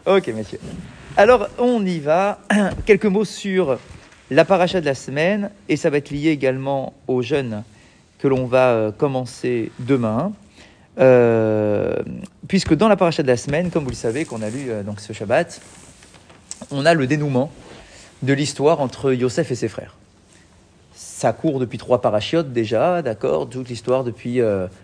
Ok, messieurs. Alors, on y va. Quelques mots sur la paracha de la semaine, et ça va être lié également aux jeûnes que l'on va commencer demain. Puisque dans la paracha de la semaine, comme vous le savez, qu'on a lu donc ce Shabbat, on a le dénouement de l'histoire entre Yosef et ses frères. Ça court depuis 3 parachiotes déjà, d'accord, toute l'histoire depuis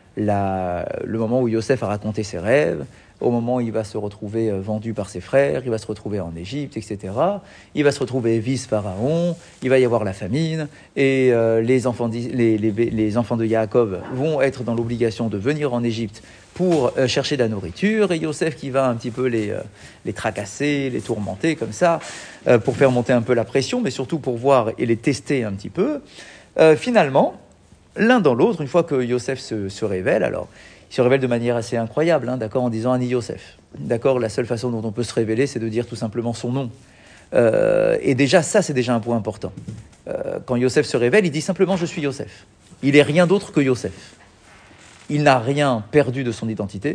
le moment où Yosef a raconté ses rêves, au moment où il va se retrouver vendu par ses frères, il va se retrouver en Égypte, etc. Il va se retrouver vice-pharaon, il va y avoir la famine, et les enfants de Yaakov vont être dans l'obligation de venir en Égypte pour chercher de la nourriture, et Yosef qui va un petit peu les tracasser, les tourmenter comme ça, pour faire monter un peu la pression, mais surtout pour voir et les tester un petit peu. Finalement, l'un dans l'autre, une fois que Yosef se révèle, alors il se révèle de manière assez incroyable, hein, d'accord, en disant Ani Yosef. D'accord, la seule façon dont on peut se révéler, c'est de dire tout simplement son nom. Et déjà, ça, c'est déjà un point important. Quand Yosef se révèle, il dit simplement je suis Yosef. Il n'est rien d'autre que Yosef. Il n'a rien perdu de son identité,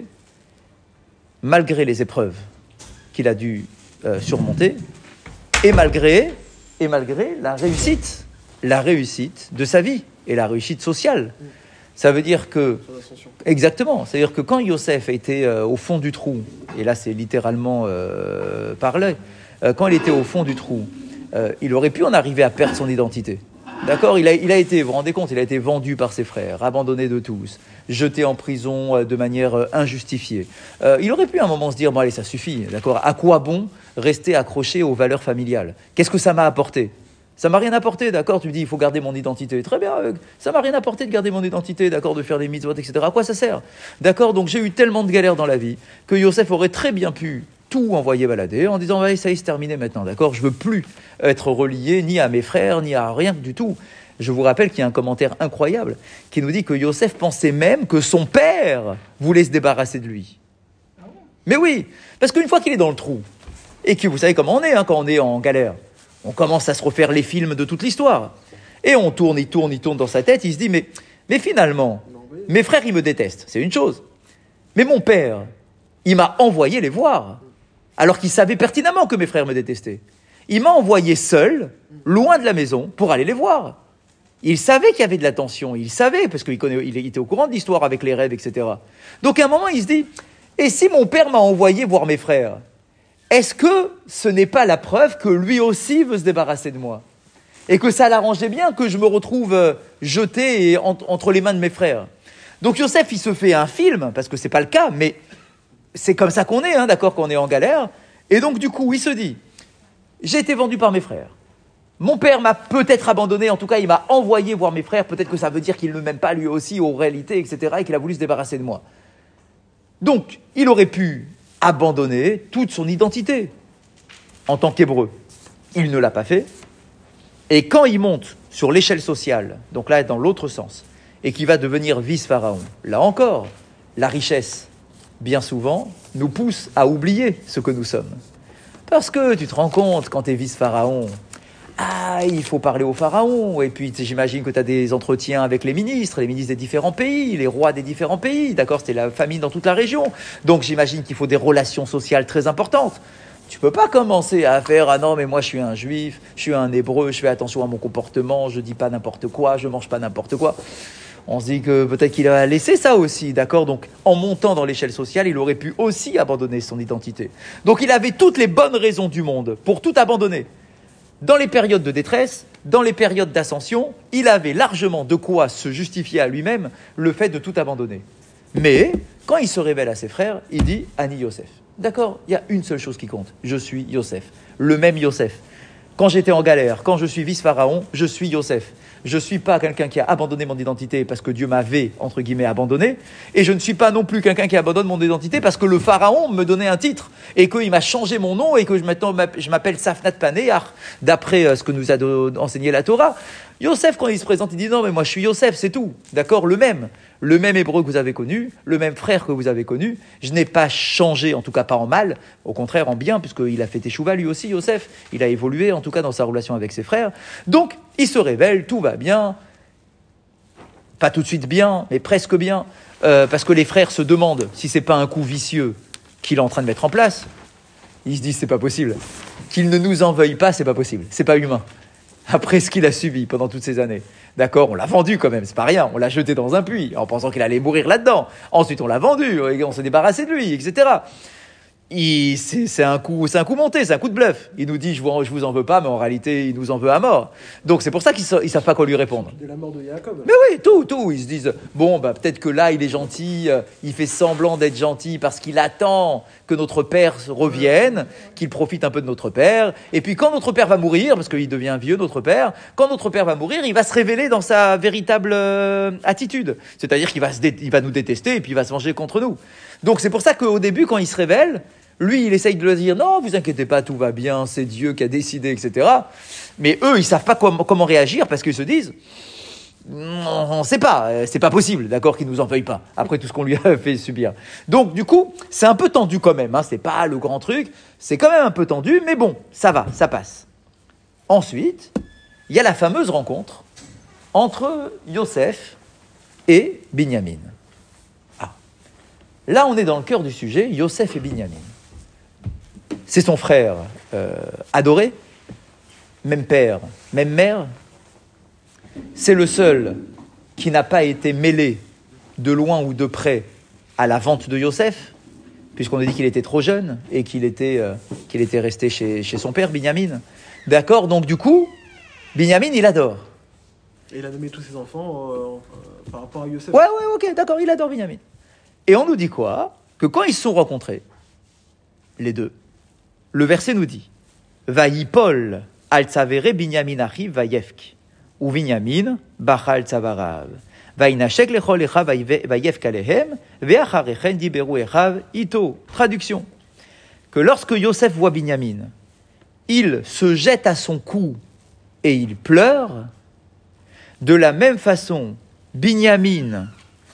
malgré les épreuves qu'il a dû surmonter, et malgré la réussite de sa vie et la réussite sociale. Ça veut dire que... Exactement. C'est-à-dire que quand Yosef était au fond du trou, et là c'est littéralement parlé, quand il était au fond du trou, il aurait pu en arriver à perdre son identité. D'accord, il a été, vous vous rendez compte, il a été vendu par ses frères, abandonné de tous, jeté en prison de manière injustifiée. Il aurait pu à un moment se dire, bon allez, ça suffit, d'accord, à quoi bon rester accroché aux valeurs familiales? Qu'est-ce que ça m'a apporté? Ça m'a rien apporté, d'accord, tu me dis, il faut garder mon identité. Très bien, ça m'a rien apporté de garder mon identité, d'accord, de faire des mitzvot, etc. À quoi ça sert? D'accord, donc j'ai eu tellement de galères dans la vie que Yosef aurait très bien pu tout envoyer balader en disant, ça y est, c'est terminé maintenant, d'accord, je veux plus être relié ni à mes frères, ni à rien du tout. Je vous rappelle qu'il y a un commentaire incroyable qui nous dit que Yosef pensait même que son père voulait se débarrasser de lui. Mais oui, parce qu'une fois qu'il est dans le trou, et que vous savez comment on est, hein, quand on est en galère, on commence à se refaire les films de toute l'histoire. Et on tourne, il tourne dans sa tête, il se dit, mais finalement, mes frères, ils me détestent, c'est une chose. Mais mon père, il m'a envoyé les voir, alors qu'il savait pertinemment que mes frères me détestaient. Il m'a envoyé seul, loin de la maison, pour aller les voir. Il savait qu'il y avait de la tension, il savait, parce qu'il était au courant de l'histoire avec les rêves, etc. Donc à un moment, il se dit, et si mon père m'a envoyé voir mes frères, est-ce que ce n'est pas la preuve que lui aussi veut se débarrasser de moi? Et que ça l'arrangeait bien que je me retrouve jeté entre les mains de mes frères. Donc Yosef, il se fait un film, parce que ce n'est pas le cas, mais c'est comme ça qu'on est, hein, d'accord, qu'on est en galère. Et donc du coup, il se dit, j'ai été vendu par mes frères. Mon père m'a peut-être abandonné, en tout cas il m'a envoyé voir mes frères, peut-être que ça veut dire qu'il ne m'aime pas lui aussi, aux réalités, etc., et qu'il a voulu se débarrasser de moi. Donc, il aurait pu abandonner toute son identité en tant qu'hébreu. Il ne l'a pas fait. Et quand il monte sur l'échelle sociale, donc là dans l'autre sens, et qu'il va devenir vice-pharaon, là encore, la richesse, bien souvent, nous pousse à oublier ce que nous sommes. Parce que tu te rends compte, quand tu es vice-pharaon, il faut parler au pharaon, et puis j'imagine que tu as des entretiens avec les ministres des différents pays, les rois des différents pays, d'accord, c'était la famine dans toute la région, donc j'imagine qu'il faut des relations sociales très importantes. Tu peux pas commencer à faire, ah non mais moi je suis un juif, je suis un hébreu, je fais attention à mon comportement, je dis pas n'importe quoi, je mange pas n'importe quoi. On se dit que peut-être qu'il a laissé ça aussi, d'accord, donc en montant dans l'échelle sociale, il aurait pu aussi abandonner son identité. Donc il avait toutes les bonnes raisons du monde pour tout abandonner. Dans les périodes de détresse, dans les périodes d'ascension, il avait largement de quoi se justifier à lui-même le fait de tout abandonner. Mais, quand il se révèle à ses frères, il dit « Ani Yosef ». D'accord, il y a une seule chose qui compte, je suis Yosef, le même Yosef. Quand j'étais en galère, quand je suis vice-pharaon, je suis Yosef. Je ne suis pas quelqu'un qui a abandonné mon identité parce que Dieu m'avait, entre guillemets, abandonné. Et je ne suis pas non plus quelqu'un qui abandonne mon identité parce que le pharaon me donnait un titre et qu'il m'a changé mon nom et que maintenant je m'appelle Safnat Panéach, d'après ce que nous a enseigné la Torah. Yosef, quand il se présente, il dit non, mais moi je suis Yosef, c'est tout. D'accord, le même hébreu que vous avez connu, le même frère que vous avez connu. Je n'ai pas changé, en tout cas pas en mal, au contraire en bien, puisqu'il a fait teshuva lui aussi, Yosef. Il a évolué, en tout cas dans sa relation avec ses frères. Donc, il se révèle, tout va bien. Pas tout de suite bien, mais presque bien. Parce que les frères se demandent si c'est pas un coup vicieux qu'il est en train de mettre en place. Ils se disent, c'est pas possible. Qu'il ne nous en veuille pas, c'est pas possible. C'est pas humain. Après ce qu'il a subi pendant toutes ces années. D'accord, on l'a vendu quand même, c'est pas rien. On l'a jeté dans un puits en pensant qu'il allait mourir là-dedans. Ensuite, on l'a vendu, et on s'est débarrassé de lui, etc. C'est un coup monté, c'est un coup de bluff. Il nous dit, je vous en veux pas, mais en réalité, il nous en veut à mort. Donc c'est pour ça qu'ils savent pas quoi lui répondre. De la mort de Jacob. Mais oui, tout. Ils se disent, bon, peut-être que là, il est gentil, il fait semblant d'être gentil parce qu'il attend que notre père revienne, qu'il profite un peu de notre père. Et puis quand notre père va mourir, parce qu'il devient vieux, notre père, quand notre père va mourir, il va se révéler dans sa véritable attitude. C'est-à-dire qu'il va nous détester et puis il va se venger contre nous. Donc c'est pour ça qu'au début, quand il se révèle, lui, il essaye de leur dire, non, vous inquiétez pas, tout va bien, c'est Dieu qui a décidé, etc. Mais eux, ils savent pas comment réagir parce qu'ils se disent, on sait pas, c'est pas possible, d'accord, qu'il nous en veuille pas, après tout ce qu'on lui a fait subir. Donc, du coup, c'est un peu tendu quand même, c'est pas le grand truc, c'est quand même un peu tendu, mais bon, ça va, ça passe. Ensuite, il y a la fameuse rencontre entre Yosef et Binyamin. Ah. Là, on est dans le cœur du sujet, Yosef et Binyamin. C'est son frère adoré, même père, même mère. C'est le seul qui n'a pas été mêlé de loin ou de près à la vente de Yosef, puisqu'on a dit qu'il était trop jeune et qu'il était resté chez son père, Binyamin. D'accord, donc du coup, Binyamin, il adore. Et il a nommé tous ses enfants par rapport à Yosef. Ouais, ok, d'accord, il adore Binyamin. Et on nous dit quoi? Que quand ils se sont rencontrés, les deux, le verset nous dit Vayipol al tzavere Binyamin achiv vayefk ou Binyamin bachal tzavarav vaynashek lechol echav vayefk alehem ve'acharechen diberu echav ito. Traduction. Que lorsque Yosef voit Binyamin, il se jette à son cou et il pleure. De la même façon, Binyamin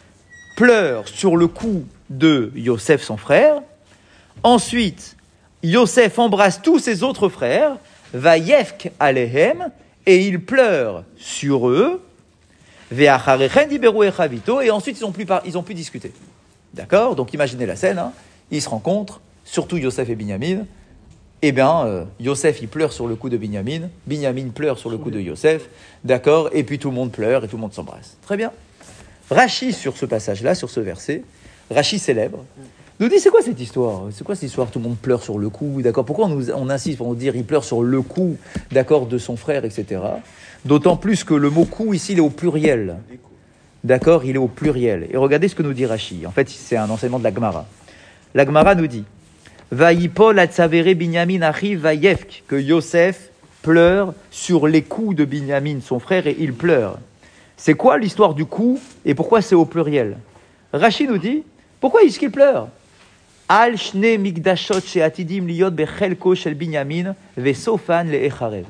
pleure sur le cou de Yosef, son frère. Ensuite, Yosef embrasse tous ses autres frères, Vayefk alehem, et il pleure sur eux, Ve'acharechen diberu echav ito, et ensuite ils ont pu discuter. D'accord? Donc imaginez la scène, ils se rencontrent, surtout Yosef et Binyamin. Eh bien, Yosef, il pleure sur le cou de Binyamin, Binyamin pleure sur le cou de Yosef, d'accord? Et puis tout le monde pleure et tout le monde s'embrasse. Très bien. Rachi, sur ce passage-là, sur ce verset, Rachi célèbre, nous dit, c'est quoi cette histoire? C'est quoi cette histoire? Tout le monde pleure sur le cou, d'accord? Pourquoi on insiste pour nous dire, il pleure sur le cou, d'accord, de son frère, etc. D'autant plus que le mot cou, ici, il est au pluriel. D'accord? Il est au pluriel. Et regardez ce que nous dit Rachi. En fait, c'est un enseignement de la Gemara. La Gemara nous dit, Vayipol atzavere Binyamin achiv vayefk, que Yosef pleure sur les coups de Binyamin, son frère, et il pleure. C'est quoi l'histoire du cou et pourquoi c'est au pluriel? Rachi nous dit, pourquoi est-ce qu'il pleure? Al shne migdashot she'atidim liyot bechelko shel Binyamin ve'sofan le'echarev.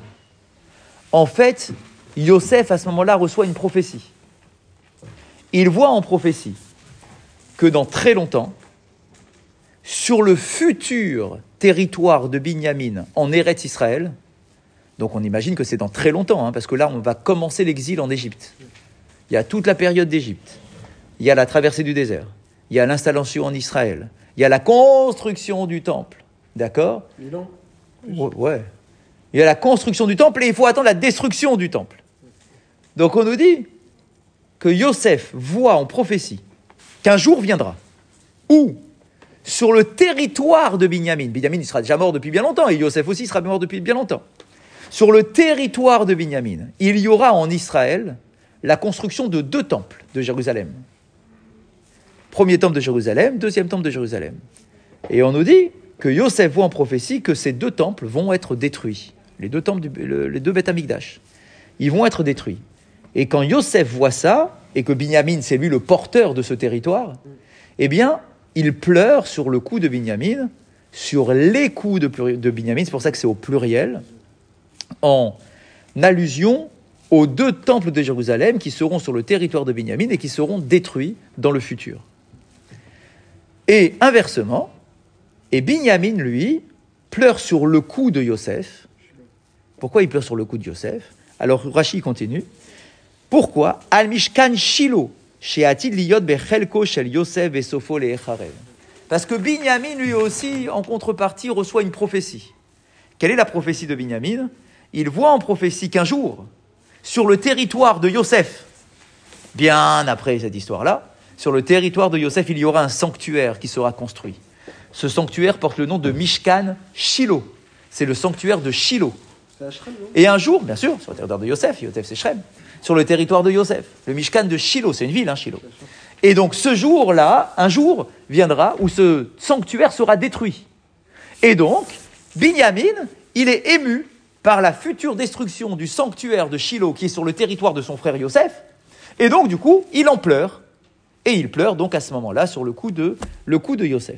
En fait, Yosef, à ce moment-là, reçoit une prophétie. Il voit en prophétie que dans très longtemps, sur le futur territoire de Binyamin en Eretz Israël, donc on imagine que c'est dans très longtemps, parce que là, on va commencer l'exil en Égypte. Il y a toute la période d'Égypte. Il y a la traversée du désert. Il y a l'installation en Israël. Il y a la construction du temple. D'accord? Ouais. Il y a la construction du temple et il faut attendre la destruction du temple. Donc on nous dit que Yosef voit en prophétie qu'un jour viendra où, sur le territoire de Binyamin, Binyamin il sera déjà mort depuis bien longtemps et Yosef aussi sera mort depuis bien longtemps. Sur le territoire de Binyamin, il y aura en Israël la construction de 2 temples de Jérusalem. Premier temple de Jérusalem, deuxième temple de Jérusalem. Et on nous dit que Yosef voit en prophétie que ces 2 temples vont être détruits. Les 2 temples, les 2 Beth Amikdash. Ils vont être détruits. Et quand Yosef voit ça, et que Binyamin, c'est lui le porteur de ce territoire, eh bien, il pleure sur le cou de Binyamin, sur les coups de Binyamin, c'est pour ça que c'est au pluriel, en allusion aux 2 temples de Jérusalem qui seront sur le territoire de Binyamin et qui seront détruits dans le futur. Et inversement, et Binyamin, lui, pleure sur le cou de Yosef. Pourquoi il pleure sur le cou de Yosef? Alors Rachi continue. Pourquoi? Al Mishkan Shilo, she'atid liyot bechelko shel Yosef vesofo le'echarev. Parce que Binyamin, lui aussi, en contrepartie, reçoit une prophétie. Quelle est la prophétie de Binyamin? Il voit en prophétie qu'un jour, sur le territoire de Yosef, bien après cette histoire-là, sur le territoire de Yosef, il y aura un sanctuaire qui sera construit. Ce sanctuaire porte le nom de Mishkan Shilo. C'est le sanctuaire de Shilo. C'est à Shrem, non? Et un jour, bien sûr, sur le territoire de Yosef, Yosef c'est Shrem, sur le territoire de Yosef, le Mishkan de Shilo, c'est une ville, Shilo. Et donc ce jour-là, un jour viendra où ce sanctuaire sera détruit. Et donc, Binyamin, il est ému par la future destruction du sanctuaire de Shilo qui est sur le territoire de son frère Yosef. Et donc, du coup, il en pleure. Et il pleure donc à ce moment-là sur le coup de Yosef.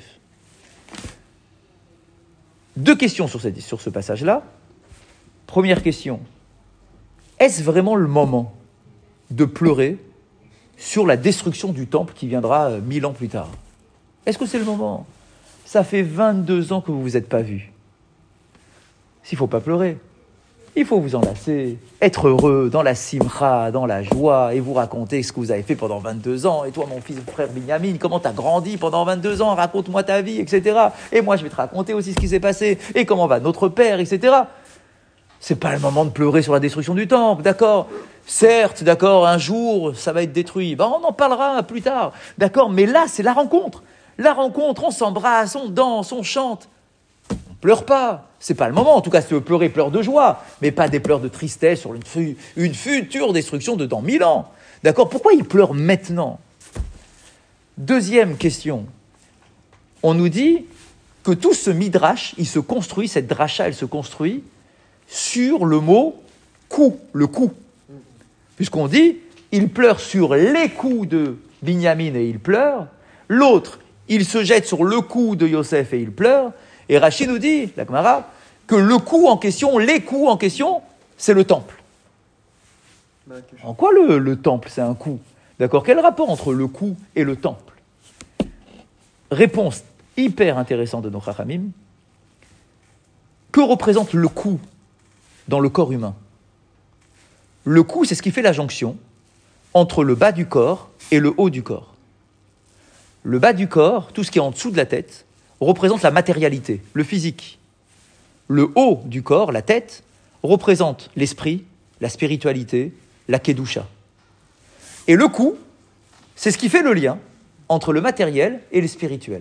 Deux questions sur ce passage-là. Première question, est-ce vraiment le moment de pleurer sur la destruction du temple qui viendra 1000 ans plus tard? Est-ce que c'est le moment? Ça fait 22 ans que vous ne vous êtes pas vus. S'il ne faut pas pleurer, il faut vous enlacer, être heureux dans la simcha, dans la joie, et vous raconter ce que vous avez fait pendant 22 ans. Et toi, mon fils, frère Binyamin, comment tu as grandi pendant 22 ans, raconte-moi ta vie, etc. Et moi, je vais te raconter aussi ce qui s'est passé, et comment va notre père, etc. C'est pas le moment de pleurer sur la destruction du temple, d'accord? Certes, d'accord, un jour, ça va être détruit. Ben, on en parlera plus tard, d'accord? Mais là, c'est la rencontre. La rencontre, on s'embrasse, on danse, on chante. On pleure pas. C'est pas le moment. En tout cas, si tu veux pleurer, pleure de joie, mais pas des pleurs de tristesse sur une future destruction de dans 1000 ans. D'accord? Pourquoi il pleure maintenant? Deuxième question. On nous dit que tout ce midrash, il se construit, cette dracha, elle se construit sur le mot coup, le coup. Puisqu'on dit, il pleure sur les coups de Binyamin et il pleure. L'autre, il se jette sur le cou de Yosef et il pleure. Et Rashi nous dit, la Gemara, que le coup en question, les coups en question, c'est le temple. En quoi le temple, c'est un coup? D'accord? Quel rapport entre le coup et le temple? Réponse hyper intéressante de nos Chachamim. Que représente le coup dans le corps humain? Le cou, c'est ce qui fait la jonction entre le bas du corps et le haut du corps. Le bas du corps, tout ce qui est en dessous de la tête, représente la matérialité, le physique. Le haut du corps, la tête, représente l'esprit, la spiritualité, la kedusha. Et le cou, c'est ce qui fait le lien entre le matériel et le spirituel.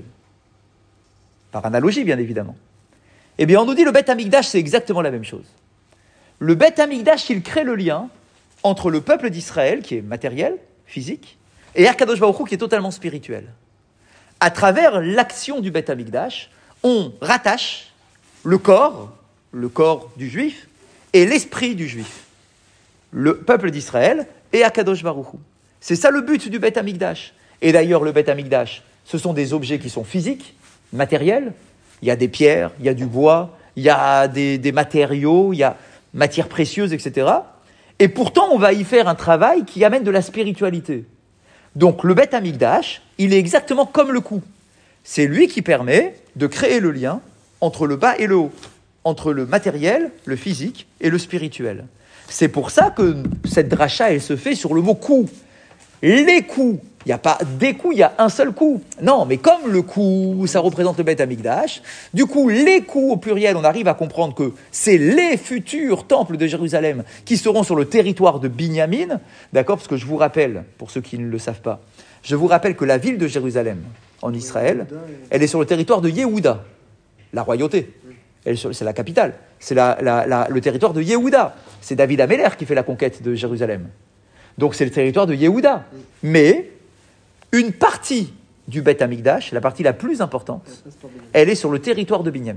Par analogie, bien évidemment. Eh bien, on nous dit le Beth Amikdash, c'est exactement la même chose. Le Beth Amikdash, il crée le lien entre le peuple d'Israël, qui est matériel, physique, et Akadosh Baruch Hu, qui est totalement spirituel. À travers l'action du Beth Amikdash, on rattache le corps du juif, et l'esprit du juif. Le peuple d'Israël et Akadosh Baruch Hu. C'est ça le but du Beth Amikdash. Et d'ailleurs, le Beth Amikdash, ce sont des objets qui sont physiques, matériels. Il y a des pierres, il y a du bois, il y a des matériaux, il y a matières précieuses, etc. Et pourtant, on va y faire un travail qui amène de la spiritualité. Donc, le Beth Amikdash, il est exactement comme le cou. C'est lui qui permet de créer le lien entre le bas et le haut, entre le matériel, le physique et le spirituel. C'est pour ça que cette dracha, elle se fait sur le mot coup. Les coups, il n'y a pas des coups, il y a un seul coup. Non, mais comme le coup, ça représente le Beth Amikdash, du coup, les coups au pluriel, on arrive à comprendre que c'est les futurs temples de Jérusalem qui seront sur le territoire de Binyamin, d'accord? Parce que je vous rappelle, pour ceux qui ne le savent pas, je vous rappelle que la ville de Jérusalem, en Israël, elle est sur le territoire de Yehuda, la royauté. C'est la capitale, c'est le territoire de Yehuda. C'est David Améler qui fait la conquête de Jérusalem. Donc c'est le territoire de Yehuda. Mais une partie du Beth Amikdash, la partie la plus importante, elle est sur le territoire de Binyamin.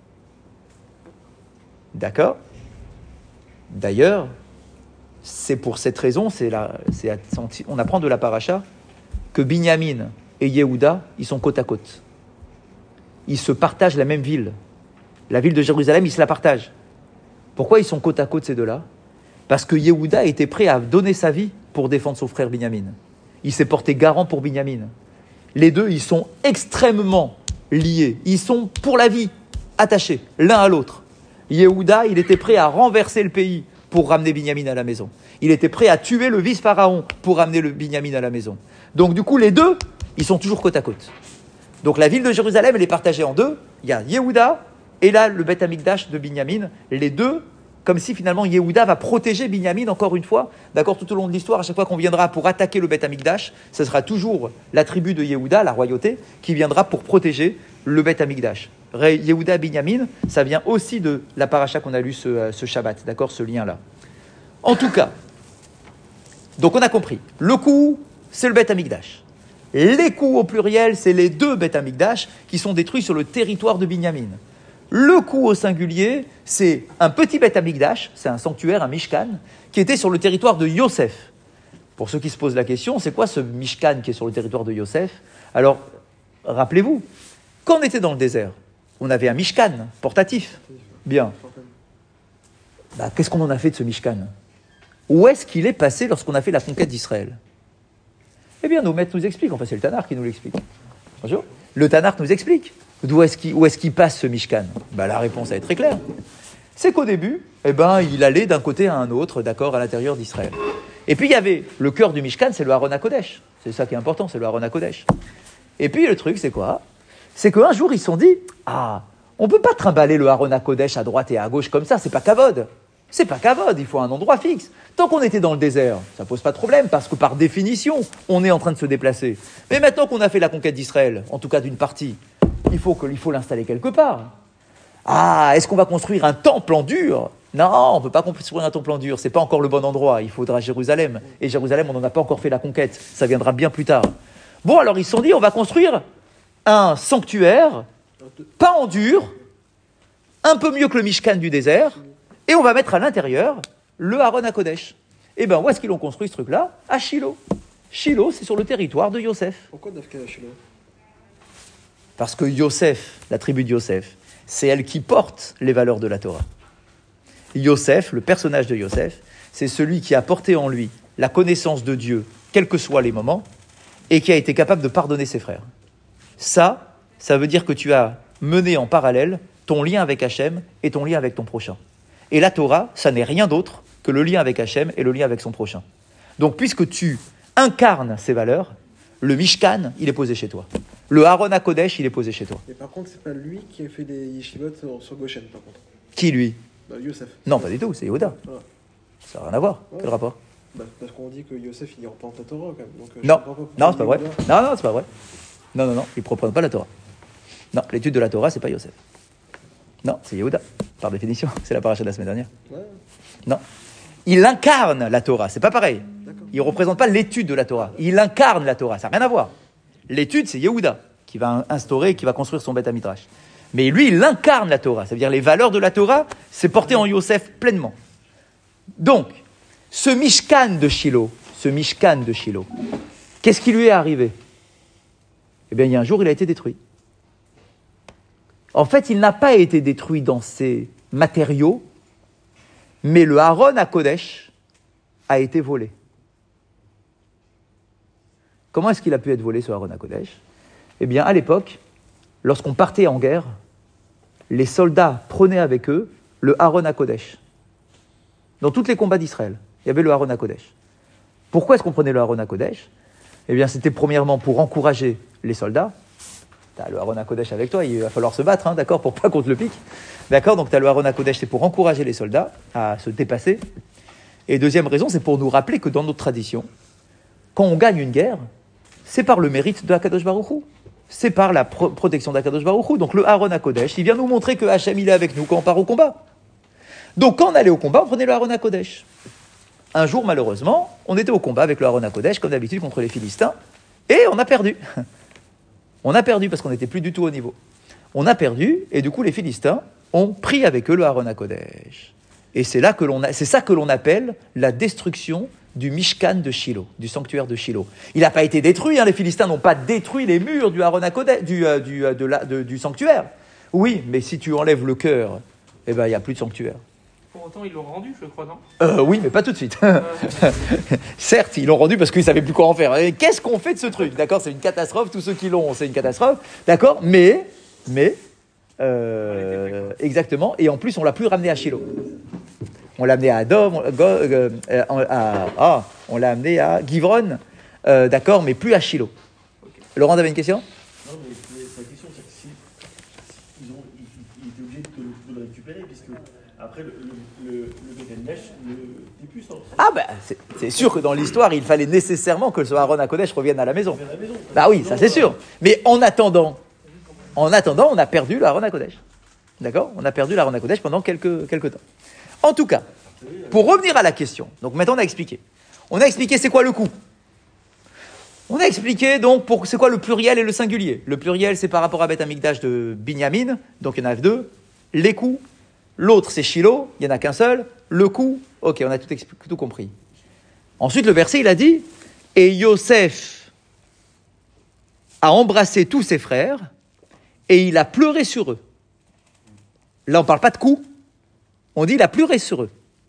D'accord? D'ailleurs, c'est pour cette raison, on apprend de la paracha que Binyamin et Yehuda, ils sont côte à côte. Ils se partagent la même ville. La ville de Jérusalem, ils se la partagent. Pourquoi ils sont côte à côte, ces deux-là? Parce que Yehuda était prêt à donner sa vie pour défendre son frère Binyamin. Il s'est porté garant pour Binyamin. Les deux, ils sont extrêmement liés. Ils sont, pour la vie, attachés l'un à l'autre. Yehuda, il était prêt à renverser le pays pour ramener Binyamin à la maison. Il était prêt à tuer le vice-pharaon pour ramener le Binyamin à la maison. Donc du coup, les deux, ils sont toujours côte à côte. Donc la ville de Jérusalem, elle est partagée en deux. Il y a Yehuda et là le Beth Amikdash de Binyamin. Les deux, comme si finalement Yehuda va protéger Binyamin encore une fois. D'accord, tout au long de l'histoire, à chaque fois qu'on viendra pour attaquer le Beth Amikdash, ce sera toujours la tribu de Yehuda, la royauté, qui viendra pour protéger le Beth Amikdash. Yehuda Binyamin, ça vient aussi de la paracha qu'on a lu ce Shabbat, d'accord, ce lien-là. En tout cas, donc on a compris, le coup, c'est le Beth Amikdash. Les coups au pluriel, c'est les deux Beth Amikdash qui sont détruits sur le territoire de Binyamin. Le coup au singulier, c'est un petit Beth Amikdash, c'est un sanctuaire, un Mishkan, qui était sur le territoire de Yosef. Pour ceux qui se posent la question, c'est quoi ce Mishkan qui est sur le territoire de Yosef? Alors, rappelez-vous, quand on était dans le désert, on avait un Mishkan portatif. Bien. Qu'est-ce qu'on en a fait de ce Mishkan? Où est-ce qu'il est passé lorsqu'on a fait la conquête d'Israël? Eh bien, nos maîtres nous expliquent. Enfin, c'est le Tanakh qui nous l'explique. Bonjour. Le Tanakh nous explique. Où est-ce qu'il passe ce Mishkan? La réponse elle est très claire. C'est qu'au début, il allait d'un côté à un autre, d'accord, à l'intérieur d'Israël. Et puis il y avait le cœur du Mishkan, c'est le Aaron HaKodesh. C'est ça qui est important, c'est le Aaron HaKodesh. Et puis le truc, c'est quoi? C'est qu'un jour ils se sont dit, on peut pas trimballer le Aaron HaKodesh à droite et à gauche comme ça, c'est pas kavod. C'est pas kavod, il faut un endroit fixe. Tant qu'on était dans le désert, ça pose pas de problème, parce que par définition, on est en train de se déplacer. Mais maintenant qu'on a fait la conquête d'Israël, en tout cas d'une partie, il faut l'installer quelque part. Est-ce qu'on va construire un temple en dur? Non, on ne peut pas construire un temple en dur, c'est pas encore le bon endroit, il faudra Jérusalem. Et Jérusalem, on n'en a pas encore fait la conquête, ça viendra bien plus tard. Bon, alors ils se sont dit, on va construire un sanctuaire, pas en dur, un peu mieux que le Mishkan du désert, et on va mettre à l'intérieur le Aaron HaKodesh. Et où est-ce qu'ils l'ont construit ce truc-là? À Shiloh. Shiloh, c'est sur le territoire de Yosef. Pourquoi Dafka à Shiloh? Parce que Yosef, la tribu de Yosef, c'est elle qui porte les valeurs de la Torah. Yosef, le personnage de Yosef, c'est celui qui a porté en lui la connaissance de Dieu, quels que soient les moments, et qui a été capable de pardonner ses frères. Ça veut dire que tu as mené en parallèle ton lien avec Hachem et ton lien avec ton prochain. Et la Torah, ça n'est rien d'autre que le lien avec Hachem et le lien avec son prochain. Donc, puisque tu incarnes ces valeurs, le Mishkan, il est posé chez toi. Le Aaron HaKodesh, il est posé chez toi. Mais par contre, c'est pas lui qui a fait des yeshivot sur Goshen, par contre. Qui, lui? Yosef. Non, pas du tout, c'est Yehuda. Voilà. Ça n'a rien à voir. Ouais. Quel rapport? Parce qu'on dit que Yosef, il reprend la Torah, quand même. Donc, non, c'est pas vrai. Non, c'est pas vrai. Non, il ne reprend pas la Torah. Non, l'étude de la Torah, c'est pas Yosef. Non, c'est Yehuda, par définition. C'est la paracha de la semaine dernière. Ouais. Non. Il incarne la Torah, c'est pas pareil. D'accord. Il ne représente pas l'étude de la Torah. Il incarne la Torah, ça n'a rien à voir. L'étude, c'est Yehuda, qui va instaurer, qui va construire son Beth Midrash. Mais lui, il incarne la Torah. Ça veut dire les valeurs de la Torah, c'est porté en Yosef pleinement. Donc, ce Mishkan de Shiloh, qu'est-ce qui lui est arrivé? Eh bien, il y a un jour, il a été détruit. En fait, il n'a pas été détruit dans ses matériaux, mais le Aaron HaKodesh a été volé. Comment est-ce qu'il a pu être volé, ce Aaron HaKodesh? Eh bien, à l'époque, lorsqu'on partait en guerre, les soldats prenaient avec eux le Aaron HaKodesh. Dans tous les combats d'Israël, il y avait le Aaron HaKodesh. Pourquoi est-ce qu'on prenait le Aaron HaKodesh? Eh bien, c'était premièrement pour encourager les soldats. Tu as le Aaron HaKodesh avec toi, il va falloir se battre, d'accord, pour pas qu'on te le pique. D'accord, donc tu as le Aaron HaKodesh, c'est pour encourager les soldats à se dépasser. Et deuxième raison, c'est pour nous rappeler que dans notre tradition, quand on gagne une guerre, c'est par le mérite de Akadosh Baruch Hu. C'est par la protection d'Akadosh Baruch Hu. Donc le Aaron HaKodesh, il vient nous montrer que Hachem, il est avec nous quand on part au combat. Donc quand on allait au combat, on prenait le Aaron HaKodesh. Un jour, malheureusement, on était au combat avec le Aaron HaKodesh, comme d'habitude, contre les Philistins, et on a perdu. On a perdu parce qu'on n'était plus du tout au niveau. On a perdu, et du coup, les Philistins ont pris avec eux le Aaron HaKodesh. Et c'est ça que l'on appelle la destruction du Mishkan de Shiloh, du sanctuaire de Shiloh. Il n'a pas été détruit, les Philistins n'ont pas détruit les murs du Aaron HaKodesh, du sanctuaire. Oui, mais si tu enlèves le cœur, eh ben, il n'y a plus de sanctuaire. Pour autant, ils l'ont rendu, je crois, non? Oui, mais pas tout de suite. Certes, ils l'ont rendu parce qu'ils ne savaient plus quoi en faire. Et qu'est-ce qu'on fait de ce truc? D'accord, c'est une catastrophe. Tous ceux qui l'ont, c'est une catastrophe. D'accord, mais exactement. Et en plus, on l'a plus ramené à Shiloh. On l'a amené à Adom, on l'a amené à Givron, d'accord, mais plus à Shiloh. Okay. Laurent, tu avais une question? Non, mais ça peux le récupérer, puisque après le Beth Amikdash n'est plus sans. Ah ben, c'est sûr que dans l'histoire, il fallait nécessairement que ce Aaron HaKodesh revienne à la maison. Bah oui, ça c'est sûr. Mais en attendant, on a perdu le Aaron HaKodesh. D'accord ? On a perdu l'Aaron HaKodesh pendant quelques temps. En tout cas, pour revenir à la question, donc maintenant on a expliqué. On a expliqué c'est quoi le coup. On a expliqué donc c'est quoi le pluriel et le singulier. Le pluriel c'est par rapport à Beth Amikdash de Binyamin, donc il y en a deux. Les coups, l'autre c'est Shiloh, il n'y en a qu'un seul. Le coup, ok, on a tout compris. Ensuite le verset il a dit, et Yosef a embrassé tous ses frères et il a pleuré sur eux. Là on ne parle pas de coups, on dit il a pleuré sur eux.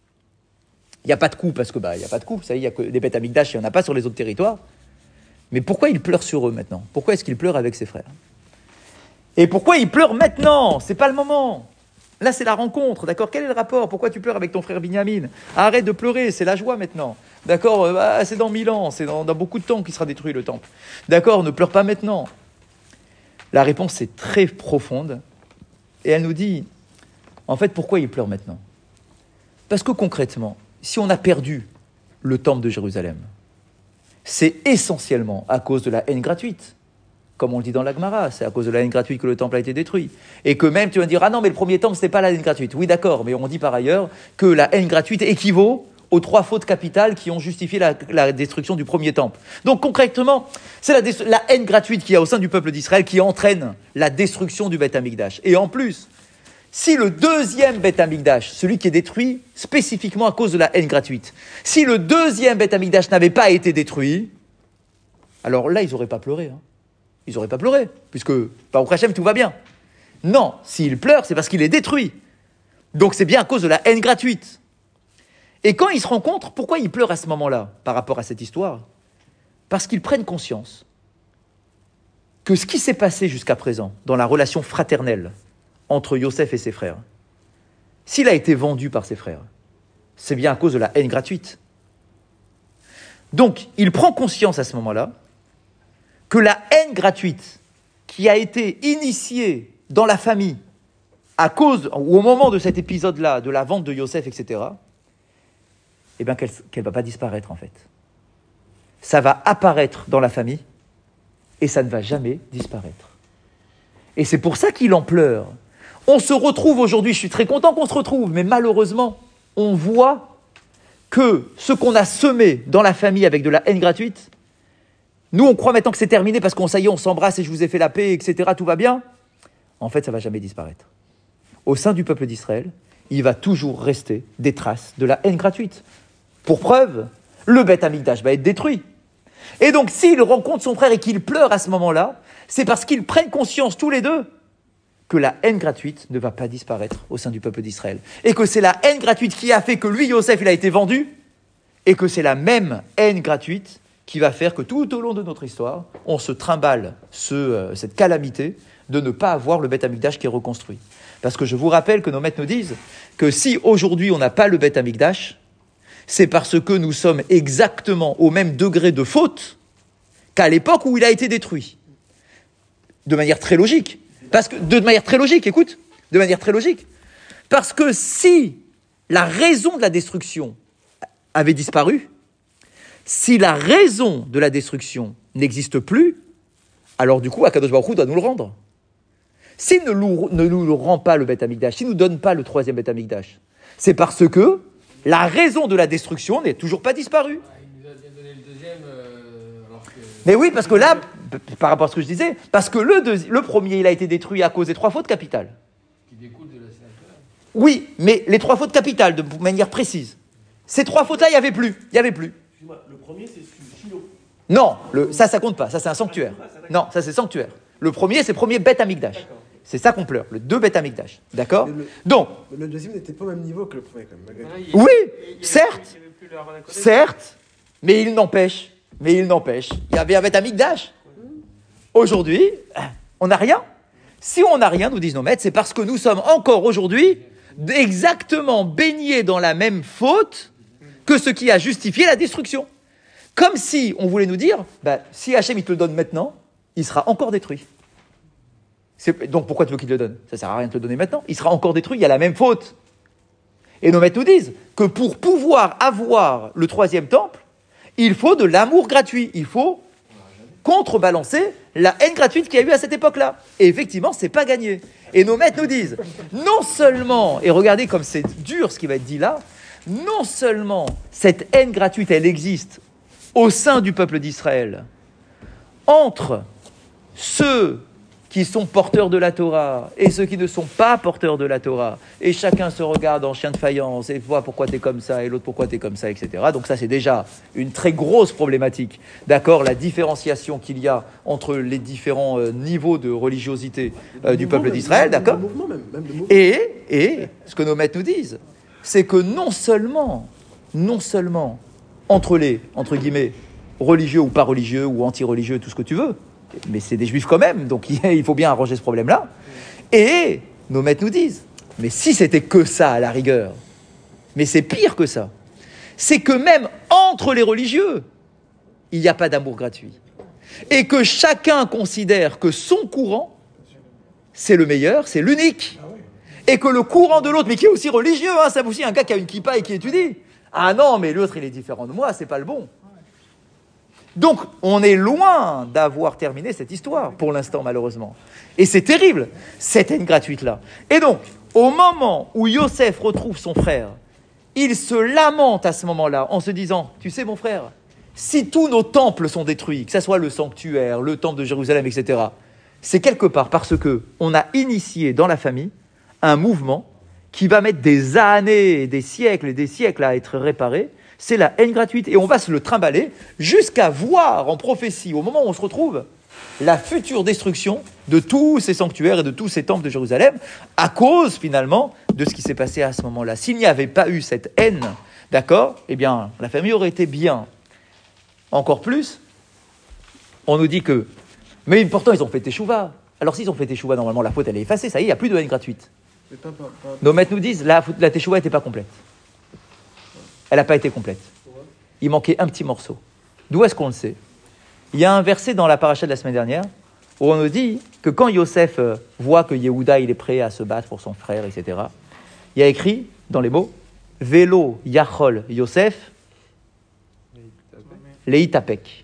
Il n'y a pas de coups parce que il n'y a pas de coups, ça y est, il y a que des Beth Amikdash, il n'y en a pas sur les autres territoires. Mais pourquoi il pleure sur eux maintenant ? Pourquoi est-ce qu'il pleure avec ses frères ? Et pourquoi il pleure maintenant ? C'est pas le moment. Là, c'est la rencontre, d'accord ? Quel est le rapport ? Pourquoi tu pleures avec ton frère Binyamin ? Arrête de pleurer, c'est la joie maintenant. D'accord ? C'est dans 1000 ans, c'est dans beaucoup de temps qu'il sera détruit le temple. D'accord ? Ne pleure pas maintenant. La réponse est très profonde. Et elle nous dit, en fait, pourquoi il pleure maintenant ? Parce que concrètement, si on a perdu le temple de Jérusalem, c'est essentiellement à cause de la haine gratuite. Comme on le dit dans la Gemara, c'est à cause de la haine gratuite que le temple a été détruit. Et que même tu vas dire, ah non, mais le premier temple, ce n'est pas la haine gratuite. Oui, d'accord, mais on dit par ailleurs que la haine gratuite équivaut aux 3 fautes capitales qui ont justifié la destruction du premier temple. Donc concrètement, c'est la haine gratuite qu'il y a au sein du peuple d'Israël qui entraîne la destruction du Beth Amikdash. Et en plus, si le deuxième Beth Amikdash, celui qui est détruit spécifiquement à cause de la haine gratuite, si le deuxième Beth Amikdash n'avait pas été détruit, alors là, ils n'auraient pas pleuré. Ils n'auraient pas pleuré, puisque, par Hashem, tout va bien. Non, s'ils pleurent, c'est parce qu'il est détruit. Donc c'est bien à cause de la haine gratuite. Et quand ils se rencontrent, pourquoi ils pleurent à ce moment-là, par rapport à cette histoire ? Parce qu'ils prennent conscience que ce qui s'est passé jusqu'à présent, dans la relation fraternelle, entre Yosef et ses frères, s'il a été vendu par ses frères, c'est bien à cause de la haine gratuite. Donc, il prend conscience à ce moment-là que la haine gratuite qui a été initiée dans la famille à cause, ou au moment de cet épisode-là, de la vente de Yosef, etc., eh bien qu'elle ne va pas disparaître en fait. Ça va apparaître dans la famille et ça ne va jamais disparaître. Et c'est pour ça qu'il en pleure. On se retrouve aujourd'hui, je suis très content qu'on se retrouve, mais malheureusement, on voit que ce qu'on a semé dans la famille avec de la haine gratuite, nous on croit maintenant que c'est terminé parce qu'on ça y est, on s'embrasse et je vous ai fait la paix, etc., tout va bien. En fait, ça ne va jamais disparaître. Au sein du peuple d'Israël, il va toujours rester des traces de la haine gratuite. Pour preuve, le Beth Amikdash va être détruit. Et donc, s'il rencontre son frère et qu'il pleure à ce moment-là, c'est parce qu'ils prennent conscience tous les deux que la haine gratuite ne va pas disparaître au sein du peuple d'Israël. Et que c'est la haine gratuite qui a fait que lui, Yosef, il a été vendu, et que c'est la même haine gratuite qui va faire que tout au long de notre histoire, on se trimballe cette calamité de ne pas avoir le Beth Amikdash qui est reconstruit. Parce que je vous rappelle que nos maîtres nous disent que si aujourd'hui on n'a pas le Beth Amikdash, c'est parce que nous sommes exactement au même degré de faute qu'à l'époque où il a été détruit. De manière très logique. De manière très logique. Parce que si la raison de la destruction avait disparu, si la raison de la destruction n'existe plus, alors du coup, Akadosh Baruch Hu doit nous le rendre. S'il ne nous rend pas le Beth Amikdash, s'il ne nous donne pas le troisième Beth Amikdash, c'est parce que la raison de la destruction n'est toujours pas disparue. Il nous a bien donné le deuxième, alors que... Mais oui, parce que là, par rapport à ce que je disais, parce que le premier, il a été détruit à cause des 3 fautes capitales. Qui découle de la sénateur. Oui, mais les 3 fautes capitales, de manière précise. Ces 3 fautes-là, il n'y avait plus. Excuse-moi, le premier, c'est Shiloh. Non, ça compte pas. Ça, c'est un sanctuaire. Non, ça, c'est sanctuaire. Le premier, c'est le premier Beth Amikdash. D'accord. C'est ça qu'on pleure, le 2 Beth Amikdash. D'accord ? Donc, Le deuxième n'était pas au même niveau que le premier, quand même. Voilà, certes, il y avait plus le Aaron HaKodesh. certes, mais il n'empêche, il y avait un Beth Amikdash. Aujourd'hui, on n'a rien. Si on n'a rien, nous disent nos maîtres, c'est parce que nous sommes encore aujourd'hui exactement baignés dans la même faute que ce qui a justifié la destruction. Comme si on voulait nous dire, si Hachem il te le donne maintenant, il sera encore détruit. Donc pourquoi tu veux qu'il te le donne? Ça sert à rien de te le donner maintenant. Il sera encore détruit, il y a la même faute. Et nos maîtres nous disent que pour pouvoir avoir le troisième temple, il faut de l'amour gratuit. Il faut contrebalancer la haine gratuite qu'il y a eu à cette époque-là. Et effectivement, c'est pas gagné. Et nos maîtres nous disent, non seulement, et regardez comme c'est dur ce qui va être dit là, non seulement cette haine gratuite, elle existe au sein du peuple d'Israël, entre ceux qui sont porteurs de la Torah et ceux qui ne sont pas porteurs de la Torah, et chacun se regarde en chien de faïence et voit pourquoi t'es comme ça et l'autre pourquoi t'es comme ça, etc. Donc ça c'est déjà une très grosse problématique, d'accord, la différenciation qu'il y a entre les différents niveaux de religiosité du peuple d'Israël, d'accord. Et ce que nos maîtres nous disent, c'est que non seulement entre les, entre guillemets, religieux ou pas religieux ou anti-religieux, tout ce que tu veux, mais c'est des juifs quand même, donc il faut bien arranger ce problème-là. Et nos maîtres nous disent, mais si c'était que ça à la rigueur, mais c'est pire que ça, c'est que même entre les religieux, il n'y a pas d'amour gratuit. Et que chacun considère que son courant, c'est le meilleur, c'est l'unique. Et que le courant de l'autre, mais qui est aussi religieux, hein, ça aussi un gars qui a une kippa et qui étudie. Ah non, mais l'autre il est différent de moi, c'est pas le bon. Donc, on est loin d'avoir terminé cette histoire, pour l'instant, malheureusement. Et c'est terrible, cette haine gratuite-là. Et donc, au moment où Yosef retrouve son frère, il se lamente à ce moment-là, en se disant, tu sais mon frère, si tous nos temples sont détruits, que ce soit le sanctuaire, le temple de Jérusalem, etc., c'est quelque part parce que on a initié dans la famille un mouvement qui va mettre des années, des siècles et des siècles à être réparé. C'est la haine gratuite. Et on va se le trimballer jusqu'à voir en prophétie, au moment où on se retrouve, la future destruction de tous ces sanctuaires et de tous ces temples de Jérusalem, à cause, finalement, de ce qui s'est passé à ce moment-là. S'il n'y avait pas eu cette haine, d'accord, eh bien, la famille aurait été bien. Encore plus, on nous dit que... Mais pourtant, ils ont fait teshuva. Alors, s'ils ont fait teshuva, normalement, la faute, elle est effacée. Ça y est, il n'y a plus de haine gratuite. Nos maîtres nous disent, la teshuva n'était pas complète. Elle n'a pas été complète. Il manquait un petit morceau. D'où est-ce qu'on le sait? Il y a un verset dans la paracha de la semaine dernière où on nous dit que quand Yosef voit que Yehuda il est prêt à se battre pour son frère, etc., il y a écrit dans les mots « Velo yachol Yosef leitapek ».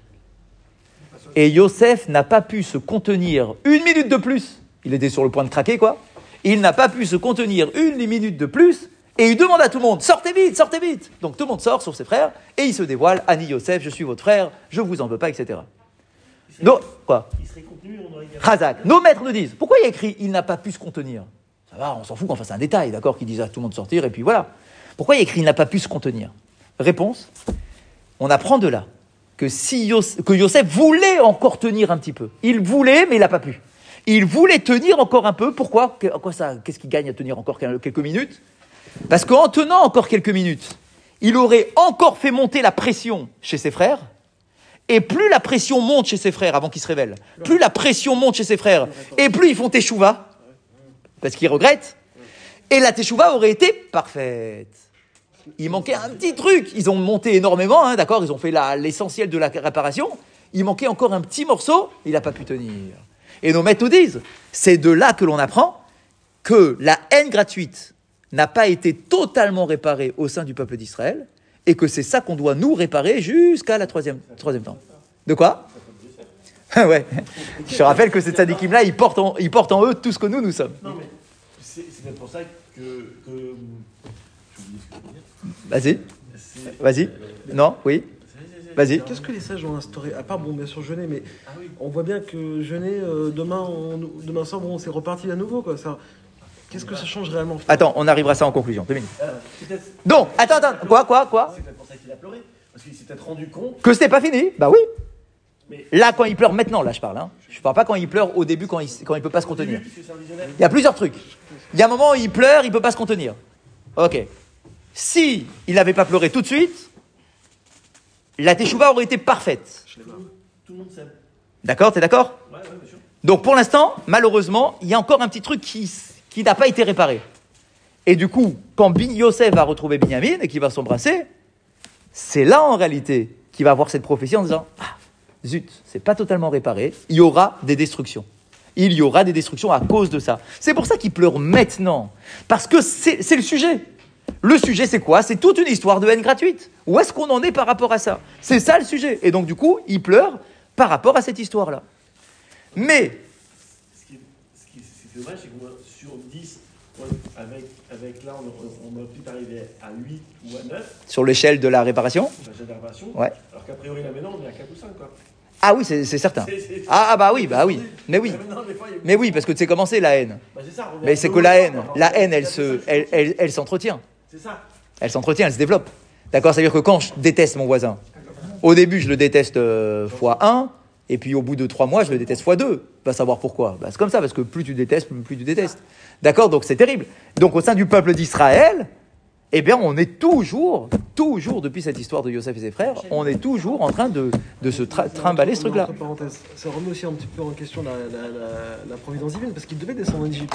Et Yosef n'a pas pu se contenir une minute de plus. Il était sur le point de craquer, quoi. Il n'a pas pu se contenir une minute de plus. Et il demande à tout le monde, sortez vite, sortez vite. Donc tout le monde sort sur ses frères, et il se dévoile, Ani Yosef, je suis votre frère, je vous en veux pas, etc. Donc, quoi? Il serait contenu, on aurait... Razak. Nos maîtres nous disent, pourquoi il y a écrit, il n'a pas pu se contenir? Ça va, on s'en fout, enfin c'est un détail, d'accord, qu'ils disent à tout le monde de sortir, et puis voilà. Pourquoi il y a écrit, il n'a pas pu se contenir? Réponse, on apprend de là que que Yosef voulait encore tenir un petit peu. Il voulait, mais il n'a pas pu. Il voulait tenir encore un peu, pourquoi? Qu'est-ce qu'il gagne à tenir encore quelques minutes? Parce qu'en tenant encore quelques minutes, il aurait encore fait monter la pression chez ses frères, et plus la pression monte chez ses frères avant qu'ils se révèlent, plus la pression monte chez ses frères, et plus ils font teshuva, parce qu'ils regrettent, et la teshuva aurait été parfaite. Il manquait un petit truc, ils ont monté énormément, hein, d'accord, ils ont fait l'essentiel de la réparation, il manquait encore un petit morceau, il n'a pas pu tenir. Et nos maîtres nous disent, c'est de là que l'on apprend que la haine gratuite n'a pas été totalement réparée au sein du peuple d'Israël, et que c'est ça qu'on doit nous réparer jusqu'à la troisième temps. De quoi? Ouais. Je te rappelle que ces tzadikim-là, ils portent en eux tout ce que nous sommes. Non, mais c'est peut-être pour ça que... Vas-y. Vas-y. Non, oui. Vas-y. Qu'est-ce que les sages ont instauré? À part, bon, bien sûr, jeûner, mais on voit bien que jeûner, demain soir, bon, c'est reparti à nouveau, quoi. Ça, qu'est-ce que ça change réellement? Attends, on arrivera à ça en conclusion. 2 minutes. Donc, attends. Quoi? C'est peut-être pour ça qu'il a pleuré. Parce qu'il s'est peut-être rendu compte... Que c'était pas fini? Bah oui. Mais... Là, quand il pleure maintenant, là, je parle. Hein. Je parle pas quand il pleure au début, quand il peut pas se contenir. Il y a plusieurs trucs. Il y a un moment où il pleure, il peut pas se contenir. Ok. Si il n'avait pas pleuré tout de suite, la teshuva aurait été parfaite. Tout le monde s'aime. D'accord? T'es d'accord? Ouais, bien sûr. Donc pour l'instant, malheureusement, il y a encore un petit truc qui n'a pas été réparé. Et du coup, quand Yosef va retrouver Binyamin et qu'il va s'embrasser, c'est là en réalité qu'il va avoir cette prophétie en disant « Ah, zut, c'est pas totalement réparé, il y aura des destructions. Il y aura des destructions à cause de ça. C'est pour ça qu'il pleure maintenant. Parce que c'est le sujet. Le sujet, c'est quoi? C'est toute une histoire de haine gratuite. Où est-ce qu'on en est par rapport à ça? C'est ça le sujet. Et donc, du coup, il pleure par rapport à cette histoire-là. Mais, c'est dommage, c'est que moi, sur 10, avec là, on aurait pu arriver à 8 ou à 9, sur l'échelle de la réparation, sur la génération, ouais. Alors qu'a priori, là maintenant, on est à 4 ou 5, quoi. Ah oui, c'est certain. Bah oui. Mais oui. Mais oui, parce que tu sais comment c'est la haine. Bah, c'est ça, Mais c'est que la haine, elle s'entretient. C'est ça. Elle s'entretient, elle se développe. D'accord? C'est-à-dire que quand je déteste mon voisin, au début, je le déteste fois 1, et puis au bout de 3 mois, je le déteste fois 2. Va savoir pourquoi. Bah, c'est comme ça, parce que plus tu détestes, plus tu détestes. D'accord? Donc c'est terrible. Donc au sein du peuple d'Israël, eh bien, on est toujours, depuis cette histoire de Yosef et ses frères, on est toujours en train de se trimballer ce truc-là. Entre parenthèses, ça remet aussi un petit peu en question la providence divine, parce qu'il devait descendre en Égypte.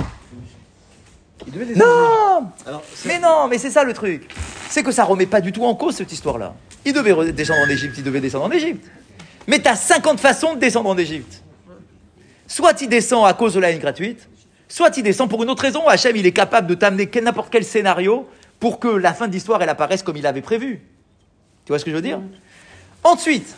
Non! Alors, Mais non, mais c'est ça le truc. C'est que ça remet pas du tout en cause cette histoire-là. Il devait descendre en Égypte, Mais tu as 50 façons de descendre en Égypte. Soit tu descends à cause de la haine gratuite, soit tu descends pour une autre raison. Hachem, il est capable de t'amener n'importe quel scénario pour que la fin de l'histoire, elle apparaisse comme il avait prévu. Tu vois ce que je veux dire? Ensuite...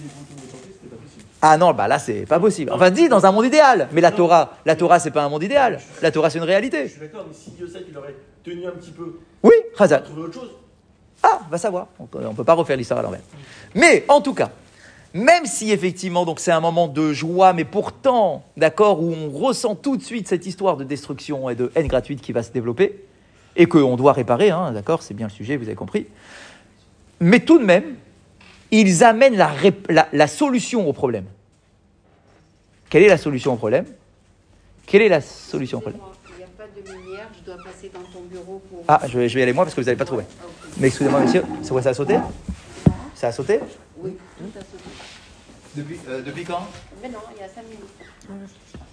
Ah non, bah là, c'est pas possible. Enfin, dis, dans un monde idéal. Mais la Torah, c'est pas un monde idéal. La Torah, c'est une réalité. Je suis d'accord, mais si Yosef, il aurait tenu un petit peu, Oui, il aurait Chazal. trouvé autre chose. Ah, va savoir. On ne peut pas refaire l'histoire à l'envers. Mais, en tout cas, même si effectivement, donc c'est un moment de joie, mais pourtant, d'accord, où on ressent tout de suite cette histoire de destruction et de haine gratuite qui va se développer, et qu'on doit réparer, hein, d'accord, c'est bien le sujet, vous avez compris. Mais tout de même, ils amènent la solution au problème. Quelle est la solution au problème? Quelle est la solution au problème? Il n'y a pas de lumière, je dois passer dans ton bureau pour... Ah, je vais y aller moi parce que vous n'avez pas trouvé. Mais excusez-moi, monsieur, c'est quoi, ça a sauté? Ça a sauté? Oui, tout a sauté. Depuis quand? Mais non, il y a 5 minutes.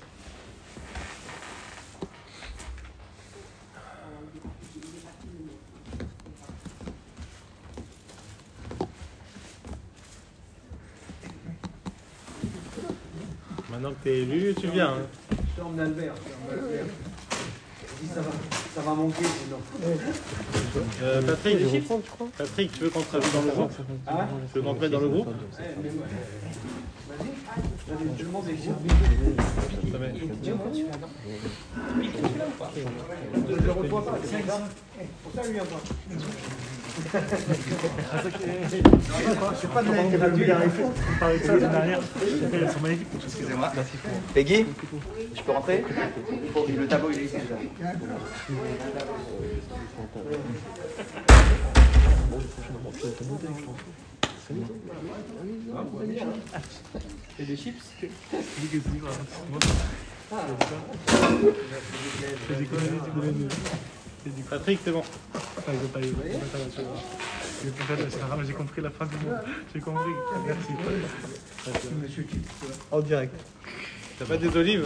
Maintenant que t'es élu, tu viens. Hein. Je t'emmène Albert. Ça va manquer sinon. Patrick, tu veux qu'on te rajoute dans le groupe? Tu veux qu'on te mette dans le groupe? Je demande des choses. Je le reçois pas. Pour ça, lui, vient pas. C'est pas de la gratuite. On parlait de ça l'année dernière. Elles sont magnifiques. Excusez-moi. Peggy, je peux rentrer? Le tableau, il est ici. Et des chips? Patrick, c'est bon. J'ai compris la fin du mot. J'ai compris. Merci. En direct. T'as pas des olives?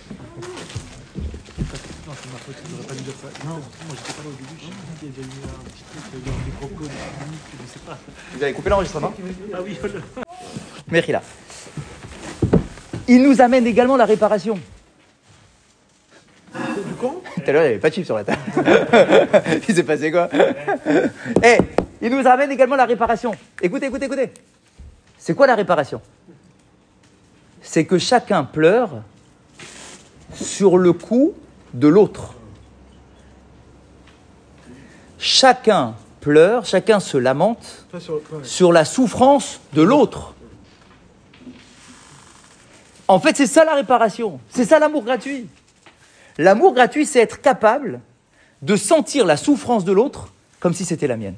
Non, c'est ma faute, je devrais pas lui dire ça. Non, moi j'étais pas là au début, je sais pas qui a déjà eu un petit truc, il y a eu des crocos, des chimiques, je sais pas. Vous avez coupé l'enregistrement? Ah oui, voilà. Mechila. Il nous amène également la réparation. Du con? Tout à l'heure, il n'y avait pas de chips sur la table. Il s'est passé quoi? Il nous amène également la réparation. Écoutez. C'est quoi la réparation? C'est que chacun pleure sur le coup de l'autre. Chacun pleure, chacun se lamente sur la souffrance de l'autre. En fait, c'est ça la réparation. C'est ça l'amour gratuit. L'amour gratuit, c'est être capable de sentir la souffrance de l'autre comme si c'était la mienne.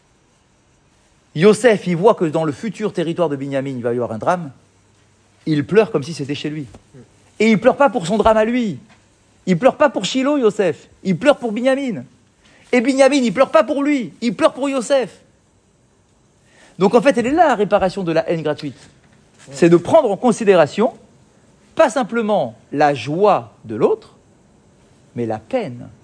Yosef, il voit que dans le futur territoire de Binyamin, il va y avoir un drame. Il pleure comme si c'était chez lui. Et il ne pleure pas pour son drame à lui. Il ne pleure pas pour Shiloh, Yosef. Il pleure pour Binyamin. Et Binyamin, il ne pleure pas pour lui. Il pleure pour Yosef. Donc en fait, elle est là la réparation de la haine gratuite. C'est de prendre en considération, pas simplement la joie de l'autre, mais la peine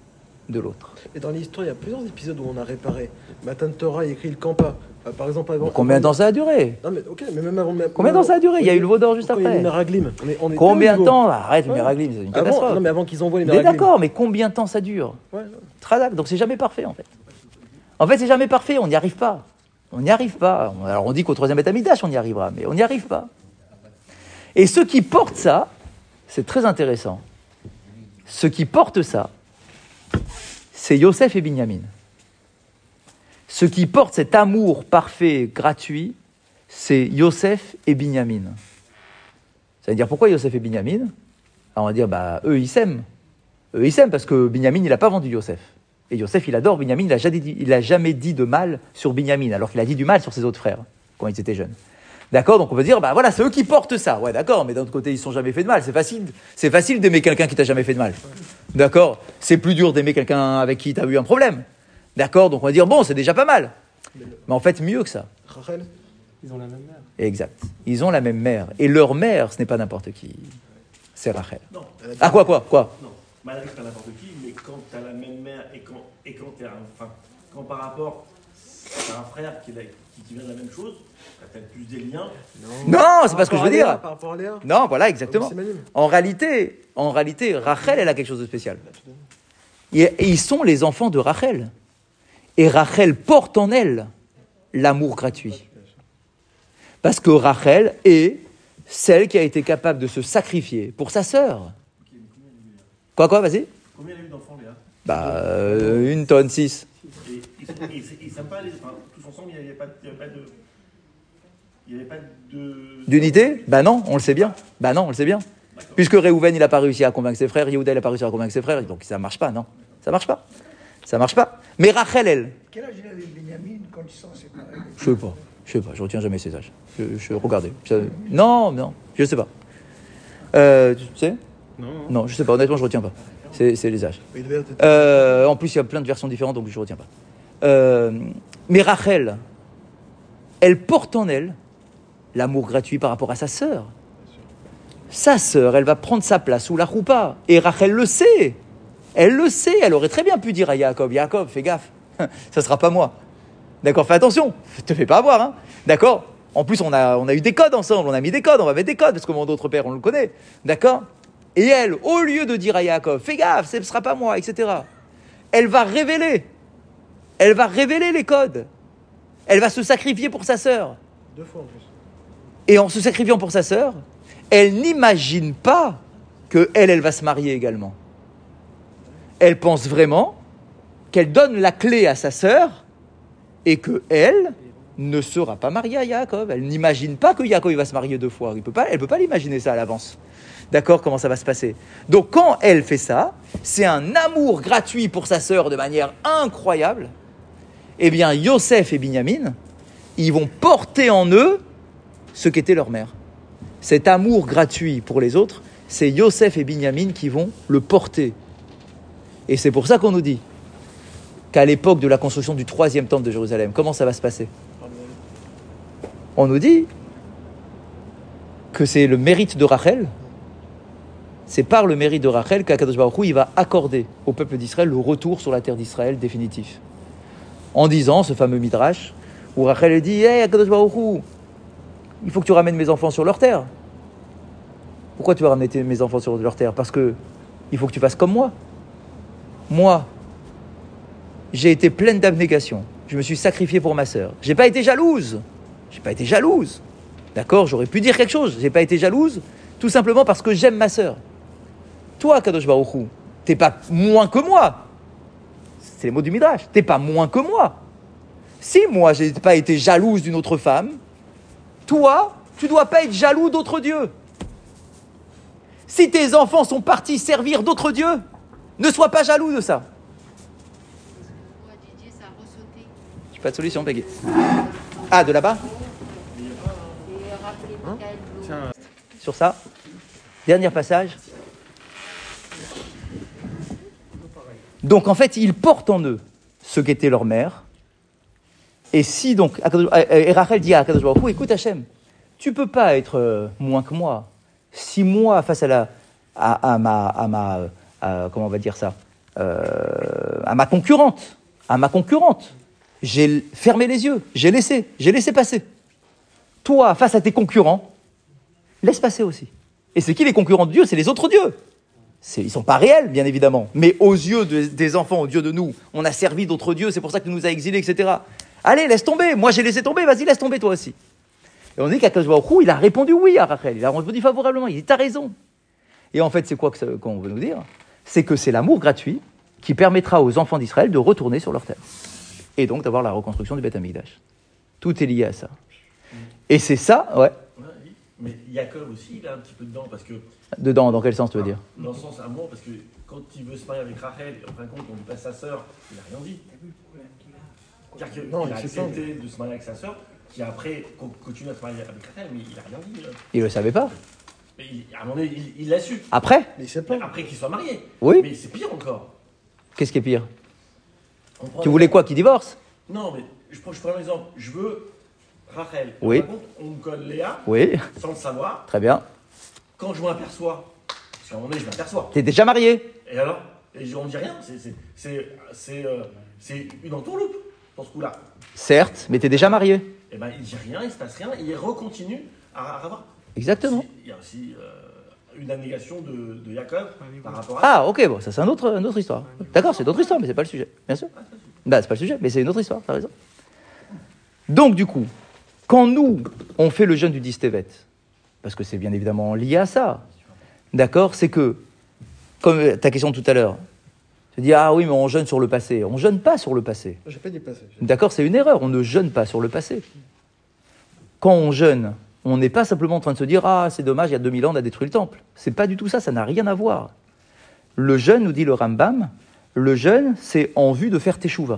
de l'autre. Et dans l'histoire, il y a plusieurs épisodes où on a réparé. Matan Torah, il écrit le Kampa. Par exemple, avant. Combien de temps ça a duré? Non, mais ok, mais même avant. Combien de temps ça a duré? Il y a eu le veau d'or juste Quand il y a eu après. les Meraglim. Combien de temps? Arrête, Ouais. les Meraglim, c'est une Avant, catastrophe. non, mais avant qu'ils envoient les Mais Meraglim. d'accord, mais combien de temps ça dure? Ouais, Tradak, donc c'est jamais parfait en fait. En fait, c'est jamais parfait, on n'y arrive pas. On n'y arrive pas. Alors on dit qu'au troisième Betamikdash, on y arrivera, mais on n'y arrive pas. Et ceux qui portent ça, c'est très intéressant. Ceux qui portent ça, c'est Yosef et Binyamin. Ceux qui portent cet amour parfait, gratuit, c'est Yosef et Binyamin. Ça veut dire pourquoi Yosef et Binyamin? Alors on va dire, eux ils s'aiment. Eux ils s'aiment parce que Binyamin il n'a pas vendu Yosef. Et Yosef il adore Binyamin, il n'a jamais dit de mal sur Binyamin, alors qu'il a dit du mal sur ses autres frères quand ils étaient jeunes. D'accord? Donc on peut dire, voilà, c'est eux qui portent ça. Ouais, d'accord, mais d'un autre côté, ils ne sont jamais fait de mal. C'est facile d'aimer quelqu'un qui t'a jamais fait de mal. D'accord? C'est plus dur d'aimer quelqu'un avec qui tu as eu un problème. D'accord? Donc on va dire, bon, c'est déjà pas mal. Mais en fait, mieux que ça. Rachel, Ils ont la même mère. Exact. Ils ont la même mère. Et leur mère, ce n'est pas n'importe qui. C'est Rachel. Non, Ah, quoi? non. Malgré que c'est pas n'importe qui, mais quand tu as la même mère et quand tu quand par rapport à un frère qui vient de la même chose, tu as peut-être plus des liens. Non, c'est pas ce que je veux dire. Par rapport à Léa. Non, voilà, exactement. C'est Manim. En réalité, Rachel, elle a quelque chose de spécial. Et ils sont les enfants de Rachel. Et Rachel porte en elle l'amour gratuit. Parce que Rachel est celle qui a été capable de se sacrifier pour sa sœur. Quoi, vas-y? Combien il y a eu d'enfants, Léa? 1 tonne 6. Et ils s'aiment pas, tous ensemble, il n'y avait pas de... D'unité? Non, on le sait bien. Non, on le sait bien. Puisque Réhouven, il n'a pas réussi à convaincre ses frères, Yehuda, il n'a pas réussi à convaincre ses frères, donc ça ne marche pas, non. Ça marche pas. Mais Rachel, elle... Quel âge il avait Benjamin quand ils sont séparés? Je sais pas, je retiens jamais ses âges. Regardez. Non, je sais pas. Tu sais? Non, je sais pas, honnêtement, je retiens pas. C'est les âges. Il devait être- En plus, il y a plein de versions différentes, donc je retiens pas. Mais Rachel, elle porte en elle l'amour gratuit par rapport à sa sœur. Sa sœur, elle va prendre sa place sous la roupa. Et Rachel le sait. Elle le sait. Elle aurait très bien pu dire à Yaakov, fais gaffe, ça sera pas moi. D'accord, fais attention, te fais pas avoir. Hein. D'accord. En plus, on a eu des codes ensemble, on a mis des codes, on va mettre des codes, parce que mon autre père, on le connaît. D'accord. Et elle, au lieu de dire à Yaakov, fais gaffe, ce ne sera pas moi, etc., elle va révéler les codes. Elle va se sacrifier pour sa sœur. 2 fois en plus. Et en se sacrifiant pour sa sœur, elle n'imagine pas qu'elle va se marier également. Elle pense vraiment qu'elle donne la clé à sa sœur et qu'elle ne sera pas mariée à Yaakov. Elle n'imagine pas que Yaakov va se marier 2 fois. Elle peut pas l'imaginer ça à l'avance. D'accord, comment ça va se passer? Donc quand elle fait ça, c'est un amour gratuit pour sa sœur de manière incroyable. Eh bien, Yosef et Binyamin, ils vont porter en eux ce qu'était leur mère. Cet amour gratuit pour les autres, c'est Yosef et Binyamin qui vont le porter. Et c'est pour ça qu'on nous dit qu'à l'époque de la construction du 3e temple de Jérusalem, comment ça va se passer? On nous dit que c'est le mérite de Rachel, c'est par le mérite de Rachel qu'Akadosh Baruch Hu, il va accorder au peuple d'Israël le retour sur la terre d'Israël définitif. En disant ce fameux midrash où Rachel dit « Hey Akadosh Baruch Hu, il faut que tu ramènes mes enfants sur leur terre. » Pourquoi tu vas ramener mes enfants sur leur terre? Parce que il faut que tu fasses comme moi. Moi, j'ai été pleine d'abnégation. Je me suis sacrifiée pour ma sœur. J'ai pas été jalouse. D'accord? J'aurais pu dire quelque chose. J'ai pas été jalouse, tout simplement parce que j'aime ma sœur. Toi, Kadosh Baruch Hu, t'es pas moins que moi. C'est les mots du Midrash. T'es pas moins que moi. Si moi, j'ai pas été jalouse d'une autre femme, toi, tu dois pas être jaloux d'autres dieux. Si tes enfants sont partis servir d'autres dieux, ne sois pas jaloux de ça. Moi, Didier, ça a ressauté. J'ai pas de solution, Peggy. Ah, de là-bas? Et rappelez Michael Blou. Sur ça, dernier passage. Donc en fait, ils portent en eux ce qu'était leur mère. Et si donc, et Rachel dit à Akadosh Baruch Hu, écoute Hachem, tu peux pas être moins que moi. Si moi, face à comment on va dire ça, à ma concurrente. J'ai fermé les yeux, j'ai laissé passer. Toi, face à tes concurrents, laisse passer aussi. Et c'est qui les concurrents de Dieu? C'est les autres dieux. Ils ne sont pas réels, bien évidemment. Mais aux yeux des enfants, aux yeux de nous, on a servi d'autres dieux, c'est pour ça qu'il nous a exilés, etc. Allez, laisse tomber. Moi, j'ai laissé tomber, vas-y, laisse tomber toi aussi. Et on dit qu'Akadosh Baruch Hu, il a répondu oui à Rachel. Il a répondu favorablement. Il dit, t'as raison. Et en fait, c'est quoi qu'on veut nous dire? C'est que c'est l'amour gratuit qui permettra aux enfants d'Israël de retourner sur leur terre. Et donc d'avoir la reconstruction du Beth Amikdash. Tout est lié à ça. Et c'est ça, ouais. Mais Yaakov aussi, il a un petit peu dedans, parce que... Dedans, dans quel sens tu veux dire? Dans le sens amour, parce que quand il veut se marier avec Rachel, et en fin de compte, on lui passe sa sœur, il n'a rien dit. C'est-à-dire qu'il a accepté de se marier avec sa sœur, qui après continue à se marier avec Rachel, mais il n'a rien dit. Il ne le savait pas. Mais à un moment donné, il l'a su. Après? Mais il sait pas. Après qu'il soit marié. Oui. Mais c'est pire encore. Qu'est-ce qui est pire? Tu voulais quoi, qu'il divorce? Non, mais je prends un exemple. Je veux Rachel. Oui. Par contre, on me colle Léa, Oui. sans le savoir. Très bien. Quand je m'aperçois, parce qu'à un moment donné, je m'aperçois. T'es déjà marié? Et alors? Et on ne dit rien. C'est une entourloupe, dans ce coup-là. Certes, mais t'es déjà marié. Et ben, il ne dit rien, il ne se passe rien, et il recontinue à avoir. Exactement. Il y a aussi une abnégation de Yaakov par rapport à... Ah, ok, bon, ça c'est une autre histoire. D'accord, c'est une autre histoire, mais c'est pas le sujet, bien sûr. Bah, c'est pas le sujet, mais c'est une autre histoire, t'as raison. Donc, du coup, quand nous, on fait le jeûne du 10 Tevet, parce que c'est bien évidemment lié à ça, d'accord, c'est que, comme ta question tout à l'heure, tu dis, ah oui, mais on jeûne sur le passé. On jeûne pas sur le passé. J'ai pas dit passé. D'accord, c'est une erreur, on ne jeûne pas sur le passé. Quand on jeûne, on n'est pas simplement en train de se dire « Ah, c'est dommage, il y a 2000 ans, on a détruit le temple ». C'est pas du tout ça, ça n'a rien à voir. Le jeûne, nous dit le Rambam, le jeûne, c'est en vue de faire teshuva.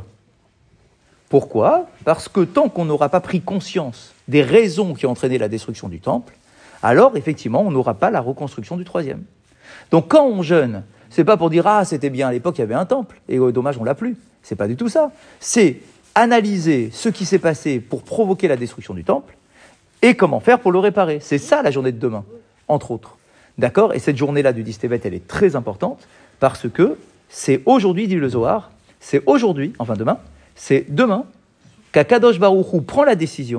Pourquoi? Parce que tant qu'on n'aura pas pris conscience des raisons qui ont entraîné la destruction du temple, alors effectivement, on n'aura pas la reconstruction du troisième. Donc quand on jeûne, c'est pas pour dire « Ah, c'était bien, à l'époque, il y avait un temple, et dommage, on l'a plus ». C'est pas du tout ça. C'est analyser ce qui s'est passé pour provoquer la destruction du temple, et comment faire pour le réparer. C'est ça la journée de demain, entre autres. D'accord? Et cette journée-là du 10 Tevet, elle est très importante, parce que c'est aujourd'hui, dit le Zohar, c'est aujourd'hui, enfin demain, c'est demain qu'Akadosh Baruch Hu prend la décision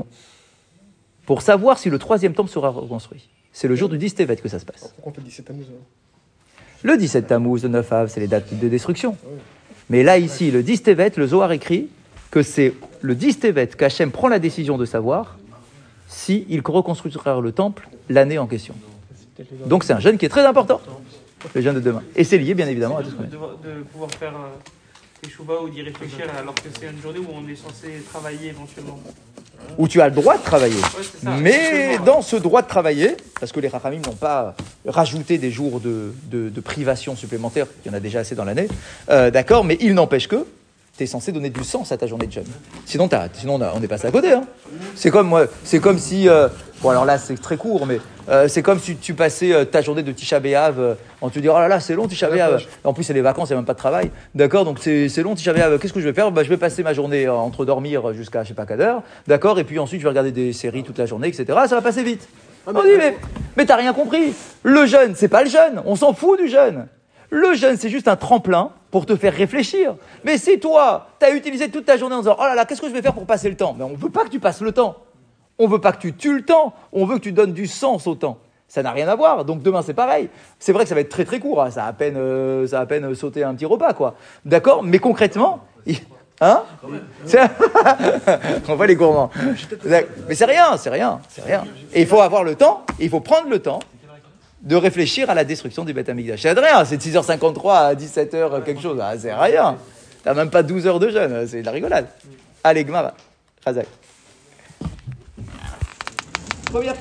pour savoir si le troisième temple sera reconstruit. C'est le jour du 10 Tevet que ça se passe. Pourquoi on fait 17 Tammuz? Le 17 Tammuz, le 9 Av, c'est les dates de destruction. Mais là, ici, le 10 Tevet, le Zohar écrit que c'est le 10 Tevet qu'Hachem prend la décision de savoir s'il reconstruira le temple l'année en question. Donc c'est un jeûne qui est très important, le jeûne de demain. Et c'est lié, bien évidemment, à tout ce qu'on a dit. De pouvoir faire teshuva ou d'y réfléchir alors que c'est une journée où on est censé travailler éventuellement. Où tu as le droit de travailler. Ouais, c'est ça, Mais exactement. dans ce droit de travailler, parce que les Rachamim n'ont pas rajouté des jours de privation supplémentaires, il y en a déjà assez dans l'année, d'accord, mais il n'empêche que tu es censé donner du sens à ta journée de jeûne. Sinon, on est passé à côté. Hein. C'est comme si... bon, alors là, c'est très court, mais c'est comme si tu passais ta journée de Tisha B'Av en te disant « Oh là là, c'est long Tisha B'Av. » En plus, c'est les vacances, il n'y a même pas de travail. D'accord, donc c'est long Tisha B'Av. Qu'est-ce que je vais faire? Je vais passer ma journée entre dormir jusqu'à je sais pas quelle heure. D'accord, et puis ensuite, je vais regarder des séries toute la journée, etc. Ça va passer vite. On dit « Mais t'as rien compris. Le jeûne, c'est pas le jeûne. On s'en fout du jeûne. Le jeûne, c'est juste un tremplin pour te faire réfléchir. Mais si toi, tu as utilisé toute ta journée en disant « Oh là là, qu'est-ce que je vais faire pour passer le temps ?» Mais on ne veut pas que tu passes le temps. On ne veut pas que tu tues le temps. On veut que tu donnes du sens au temps. Ça n'a rien à voir. Donc demain, c'est pareil. C'est vrai que ça va être très très court. Hein. Ça a à peine sauté un petit repas, quoi. D'accord? Mais concrètement... Hein? On voit les gourmands. Mais c'est rien. Et il faut avoir le temps, il faut prendre le temps de réfléchir à la destruction du Beth Amikdash. C'est rien, c'est de 6h53 à 17h quelque chose. Ah, c'est rien. T'as même pas 12 heures de jeûne, c'est de la rigolade. Allez, Gmara, Chazak.